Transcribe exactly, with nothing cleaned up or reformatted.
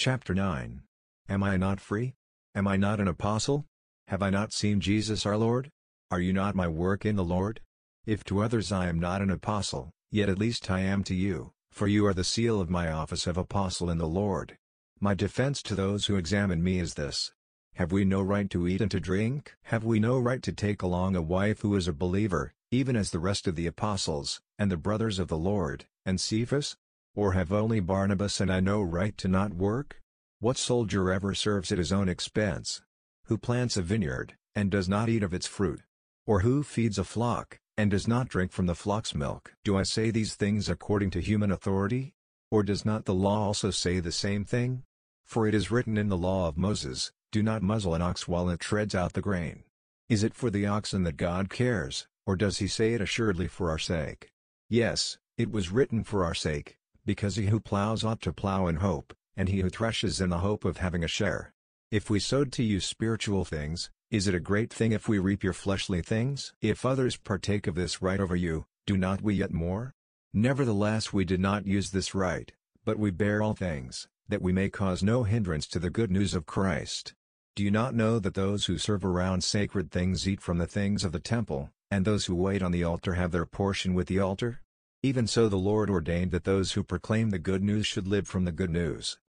Chapter nine. Am I not free? Am I not an apostle? Have I not seen Jesus our Lord? Are you not my work in the Lord? If to others I am not an apostle, yet at least I am to you, for you are the seal of my office of apostle in the Lord. My defense to those who examine me is this: have we no right to eat and to drink? Have we no right to take along a wife who is a believer, even as the rest of the apostles, and the brothers of the Lord, and Cephas? Or have only Barnabas and I no right to not work? What soldier ever serves at his own expense? Who plants a vineyard, and does not eat of its fruit? Or who feeds a flock, and does not drink from the flock's milk? Do I say these things according to human authority? Or does not the law also say the same thing? For it is written in the law of Moses, "Do not muzzle an ox while it treads out the grain." Is it for the oxen that God cares, or does he say it assuredly for our sake? Yes, it was written for our sake, because he who plows ought to plow in hope, and he who threshes in the hope of having a share. If we sowed to you spiritual things, is it a great thing if we reap your fleshly things? If others partake of this right over you, do not we yet more? Nevertheless we did not use this right, but we bear all things, that we may cause no hindrance to the good news of Christ. Do you not know that those who serve around sacred things eat from the things of the temple, and those who wait on the altar have their portion with the altar? Even so the Lord ordained that those who proclaim the good news should live from the good news.